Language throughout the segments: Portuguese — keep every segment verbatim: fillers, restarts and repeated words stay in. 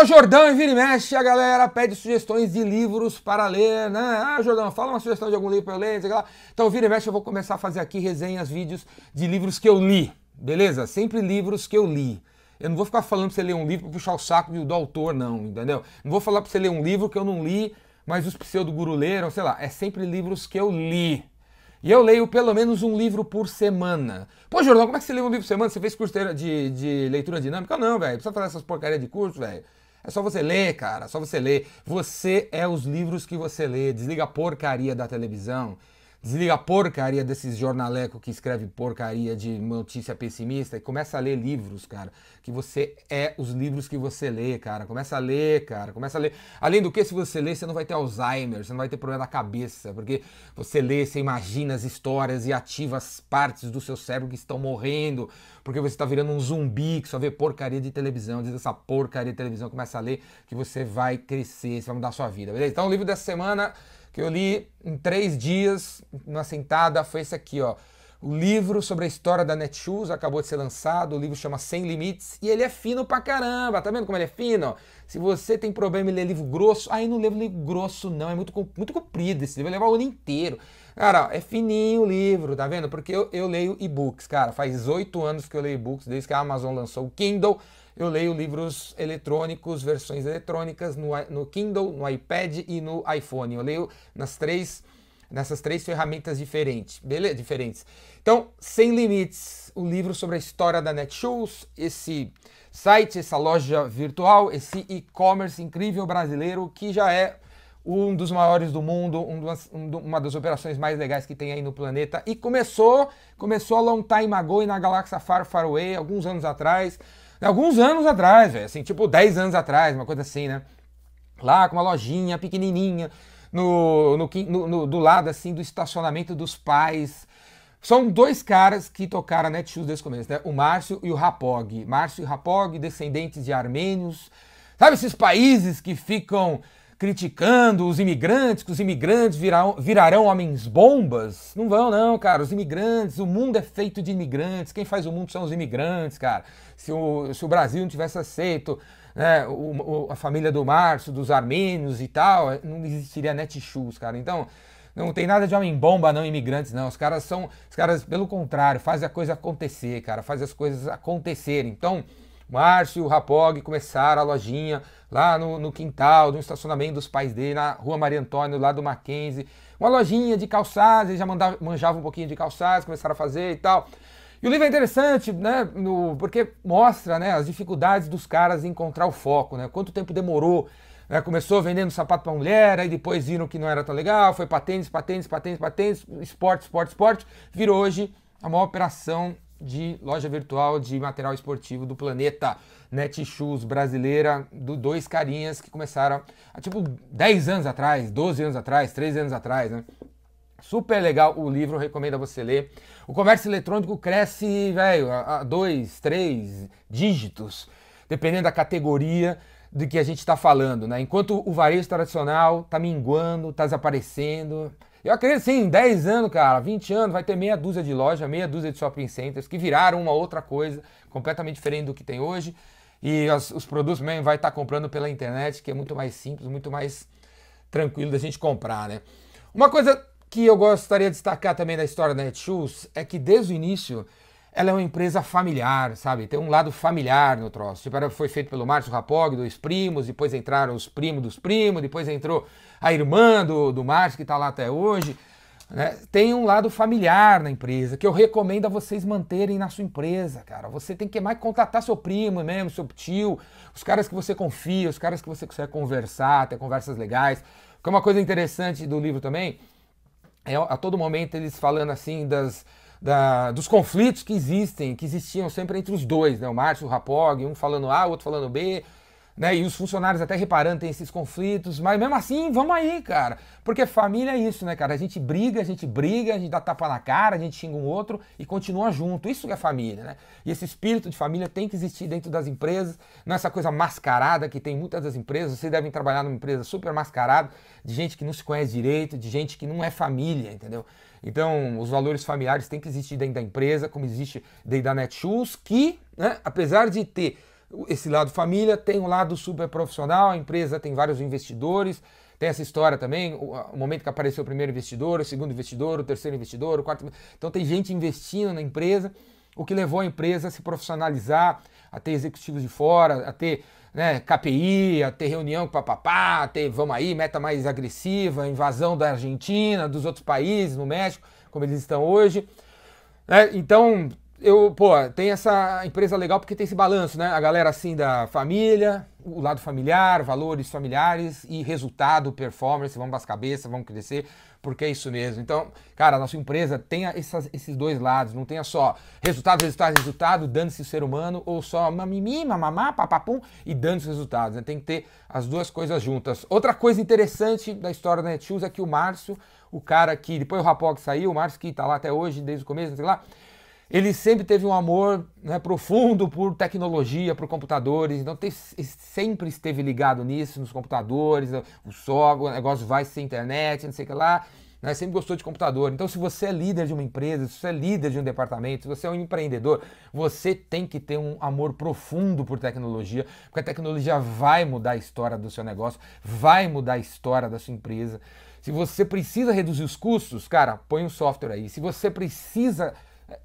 é o Jordão e vira e mexe, a galera pede sugestões de livros para ler, né? Ah, Jordão, fala uma sugestão de algum livro para eu ler, sei lá. Então, vira e mexe, eu vou começar a fazer aqui resenhas, vídeos de livros que eu li, beleza? Sempre livros que eu li. Eu não vou ficar falando para você ler um livro para puxar o saco do autor, não, entendeu? Não vou falar para você ler um livro que eu não li, mas os pseudo-guru leram, sei lá. É sempre livros que eu li. E eu leio pelo menos um livro por semana. Pô, Jordão, como é que você lê um livro por semana? Você fez curso de, de leitura dinâmica? Não, velho. Precisa fazer essas porcarias de curso, velho. É só você ler, cara. É só você ler. Você é os livros que você lê. Desliga a porcaria da televisão. Desliga a porcaria desses jornalecos que escreve porcaria de notícia pessimista e começa a ler livros, cara. Que você é os livros que você lê, cara. Começa a ler, cara. Começa a ler. Além do que, se você ler, você não vai ter Alzheimer, você não vai ter problema da cabeça. Porque você lê, você imagina as histórias e ativa as partes do seu cérebro que estão morrendo. Porque você está virando um zumbi que só vê porcaria de televisão. Diz essa porcaria de televisão, começa a ler que você vai crescer, você vai mudar a sua vida, beleza? Então o livro dessa semana que eu li em três dias, numa sentada, foi esse aqui, ó. O livro sobre a história da Netshoes acabou de ser lançado, o livro chama Sem Limites, e ele é fino pra caramba, tá vendo como ele é fino? Se você tem problema em ler livro grosso, aí não lê livro grosso não, é muito, muito comprido esse livro, vai levar o ano inteiro. Cara, é fininho o livro, tá vendo? Porque eu, eu leio e-books, cara, faz oito anos que eu leio e-books, desde que a Amazon lançou o Kindle. Eu leio livros eletrônicos, versões eletrônicas no, no Kindle, no iPad e no iPhone. Eu leio nas três, nessas três ferramentas diferentes, beleza? Diferentes. Então, Sem Limites, o livro sobre a história da Netshoes, esse site, essa loja virtual, esse e-commerce incrível brasileiro que já é um dos maiores do mundo, um das, um, uma das operações mais legais que tem aí no planeta. E começou, começou a long time ago e na galáxia Far Far Away, alguns anos atrás. Alguns anos atrás, velho, assim, tipo dez anos atrás, uma coisa assim, né? Lá com uma lojinha pequenininha, no, no, no, no, do lado, assim, do estacionamento dos pais. São dois caras que tocaram a Netshoes desde o começo, né? O Márcio e o Hapog. Márcio e Hapog, descendentes de armênios. Sabe esses países que ficam criticando os imigrantes, que os imigrantes virarão, virarão homens-bombas? Não vão não, cara. Os imigrantes, o mundo é feito de imigrantes. Quem faz o mundo são os imigrantes, cara. Se o, se o Brasil não tivesse aceito, né, o, o, a família do Márcio, dos armênios e tal, não existiria Netshoes, cara. Então, não tem nada de homem-bomba, não, imigrantes, não. Os caras são, os caras, pelo contrário, fazem a coisa acontecer, cara. Fazem as coisas acontecerem. Então, Márcio e o Hapog começaram a lojinha lá no, no quintal, no estacionamento dos pais dele, na rua Maria Antônio, lá do Mackenzie. Uma lojinha de calçados, eles já mandavam, manjavam um pouquinho de calçados, começaram a fazer e tal. E o livro é interessante, né, no, porque mostra, né, as dificuldades dos caras em encontrar o foco, né, quanto tempo demorou. Né, começou vendendo sapato para mulher, aí depois viram que não era tão legal, foi para tênis, para tênis, para tênis, para tênis, esporte, esporte, esporte, virou hoje a maior operação de loja virtual de material esportivo do planeta, Netshoes brasileira, do dois carinhas que começaram há tipo dez anos atrás, doze anos atrás, treze anos atrás, né? Super legal o livro, recomendo a você ler. O comércio eletrônico cresce, velho, a dois, três dígitos, dependendo da categoria do que a gente está falando, né? Enquanto o varejo tradicional está minguando, está desaparecendo. Eu acredito sim, em dez anos, cara, vinte anos, vai ter meia dúzia de loja, meia dúzia de shopping centers que viraram uma outra coisa, completamente diferente do que tem hoje. E os, os produtos mesmo vai estar comprando pela internet, que é muito mais simples, muito mais tranquilo da gente comprar, né? Uma coisa que eu gostaria de destacar também da história da Netshoes é que desde o início ela é uma empresa familiar, sabe? Tem um lado familiar no troço. Tipo, foi feito pelo Márcio Hapog, dois primos, depois entraram os primos dos primos, depois entrou a irmã do, do Márcio, que está lá até hoje. Né? Tem um lado familiar na empresa, que eu recomendo a vocês manterem na sua empresa, cara. Você tem que mais contratar seu primo mesmo, seu tio, os caras que você confia, os caras que você consegue conversar, ter conversas legais. Porque uma coisa interessante do livro também é a todo momento eles falando assim das... Da, dos conflitos que existem, que existiam sempre entre os dois, né? O Márcio e o Hapog, um falando A, o outro falando B, né? E os funcionários até reparando tem esses conflitos, mas mesmo assim, vamos aí, cara. Porque família é isso, né, cara? A gente briga, a gente briga, a gente dá tapa na cara, a gente xinga um outro e continua junto. Isso que é família, né? E esse espírito de família tem que existir dentro das empresas, não é essa coisa mascarada que tem muitas das empresas. Vocês devem trabalhar numa empresa super mascarada, de gente que não se conhece direito, de gente que não é família, entendeu? Então, os valores familiares têm que existir dentro da empresa, como existe dentro da Netshoes, que, né, apesar de ter esse lado família, tem um lado super profissional, a empresa tem vários investidores, tem essa história também, o, o momento que apareceu o primeiro investidor, o segundo investidor, o terceiro investidor, o quarto... Então tem gente investindo na empresa, o que levou a empresa a se profissionalizar, a ter executivos de fora, a ter, né, K P I, a ter reunião com papapá, a ter, vamos aí, meta mais agressiva, invasão da Argentina, dos outros países, no México, como eles estão hoje. É, então, eu, pô, tem essa empresa legal porque tem esse balanço, né? A galera assim da família, o lado familiar, valores familiares e resultado, performance, vamos para as cabeças, vamos crescer, porque é isso mesmo. Então, cara, a nossa empresa tenha essas, esses dois lados, não tenha só resultado, resultado, resultado, dando-se o ser humano, ou só mamimi, mamamá, papapum e dando-se resultados, né? Tem que ter as duas coisas juntas. Outra coisa interessante da história da Netshoes é que o Márcio, o cara que, depois o Rapog saiu, o Márcio que tá lá até hoje, desde o começo, não sei lá, ele sempre teve um amor, né, profundo por tecnologia, por computadores, então teve, sempre esteve ligado nisso, nos computadores, o software, o negócio vai ser internet, não sei o que lá, né, sempre gostou de computador. Então se você é líder de uma empresa, se você é líder de um departamento, se você é um empreendedor, você tem que ter um amor profundo por tecnologia, porque a tecnologia vai mudar a história do seu negócio, vai mudar a história da sua empresa. Se você precisa reduzir os custos, cara, põe um software aí. Se você precisa...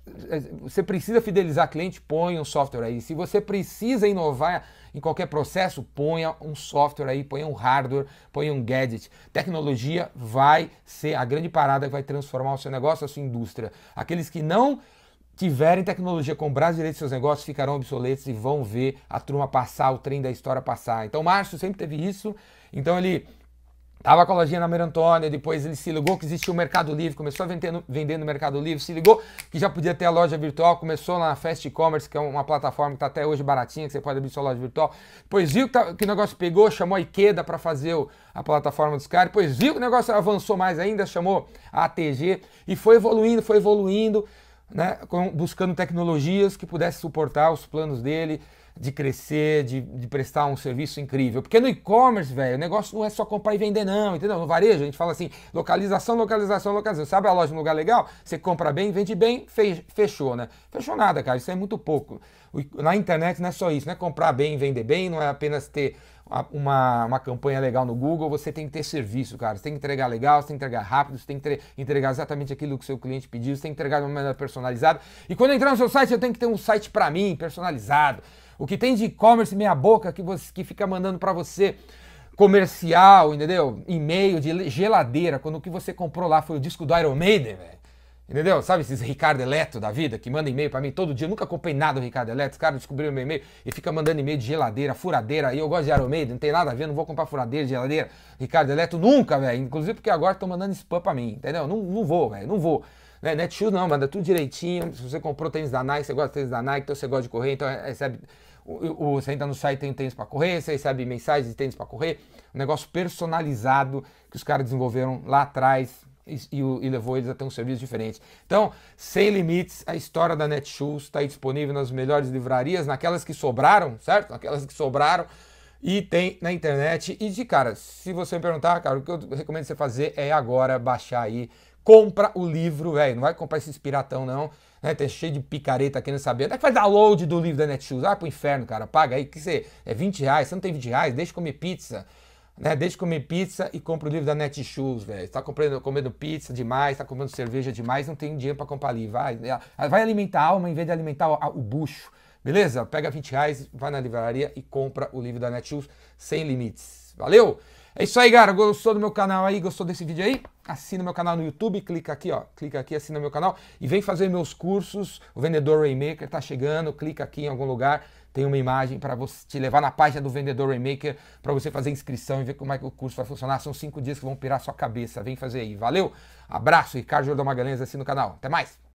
Você precisa fidelizar cliente, põe um software aí. Se você precisa inovar em qualquer processo, ponha um software aí, ponha um hardware, ponha um gadget. Tecnologia vai ser a grande parada que vai transformar o seu negócio, a sua indústria. Aqueles que não tiverem tecnologia, comprar direito de seus negócios, ficarão obsoletos e vão ver a turma passar, o trem da história passar. Então o Márcio sempre teve isso, então ele... Tava com a lojinha na Maria Antônia, depois ele se ligou que existia o Mercado Livre, começou a vender no, vender no Mercado Livre, se ligou que já podia ter a loja virtual, começou na Fast E-Commerce, que é uma plataforma que está até hoje baratinha, que você pode abrir sua loja virtual. Depois viu que, tá, que o negócio pegou, chamou a Ikeda para fazer o, a plataforma dos caras, depois viu que o negócio avançou mais ainda, chamou a A T G e foi evoluindo, foi evoluindo, né, buscando tecnologias que pudessem suportar os planos dele, de crescer, de, de prestar um serviço incrível. Porque no e-commerce, velho, o negócio não é só comprar e vender não, entendeu? No varejo a gente fala assim, localização, localização, localização. Sabe a loja num lugar legal? Você compra bem, vende bem, fechou, né? Fechou nada, cara, isso é muito pouco. Na internet não é só isso, não é comprar bem, vender bem, não é apenas ter uma, uma campanha legal no Google, você tem que ter serviço, cara. Você tem que entregar legal, você tem que entregar rápido, você tem que entregar exatamente aquilo que o seu cliente pediu, você tem que entregar de uma maneira personalizada. E quando eu entrar no seu site, eu tenho que ter um site para mim, personalizado. O que tem de e-commerce meia boca que, você, que fica mandando para você comercial, entendeu? E-mail de geladeira, quando o que você comprou lá foi o disco do Iron Maiden, velho. Entendeu? Sabe esses Ricardo Eletro da vida que manda e-mail para mim todo dia? Eu nunca comprei nada do Ricardo Eletro, os caras descobriram meu e-mail e fica mandando e-mail de geladeira, furadeira. E eu gosto de Iron Maiden, não tem nada a ver, não vou comprar furadeira, geladeira, Ricardo Eletro nunca, velho. Inclusive porque agora estão mandando spam para mim, entendeu? Não, não vou, velho, não vou. Né? Netshoes não, manda tudo direitinho. Se você comprou tênis da Nike, você gosta de tênis da Nike, então você gosta de correr, então recebe... O, o, você entra no site, tem tênis para correr, você recebe mensagens de tênis para correr, um negócio personalizado que os caras desenvolveram lá atrás e, e, e levou eles a ter um serviço diferente. Então, sem limites, a história da Netshoes está aí disponível nas melhores livrarias, naquelas que sobraram, certo? Naquelas que sobraram e tem na internet. E de cara, se você me perguntar, cara, o que eu recomendo você fazer é agora baixar aí, compra o livro, velho, não vai comprar esses piratão não. Né, tá cheio de picareta querendo saber. Onde é que faz download do livro da Netshoes? Ah, pro inferno, cara. Paga aí. Que você, é vinte reais. Você não tem vinte reais? Deixa de comer pizza. Né? Deixa de comer pizza e compra o livro da Netshoes, velho. Você tá comprando, comendo pizza demais, tá comendo cerveja demais, não tem dinheiro para comprar livro. Vai, vai alimentar a alma em vez de alimentar o, o bucho. Beleza? Pega vinte reais, vai na livraria e compra o livro da Netshoes sem limites. Valeu? É isso aí, cara. Gostou do meu canal aí? Gostou desse vídeo aí? Assina meu canal no YouTube, clica aqui, ó. Clica aqui, assina meu canal e vem fazer meus cursos. O Vendedor Rainmaker tá chegando. Clica aqui em algum lugar, tem uma imagem para você te levar na página do Vendedor Rainmaker para você fazer inscrição e ver como é que o curso vai funcionar. São cinco dias que vão pirar sua cabeça. Vem fazer aí. Valeu? Abraço, Ricardo Jordão Magalhães, assina o canal. Até mais!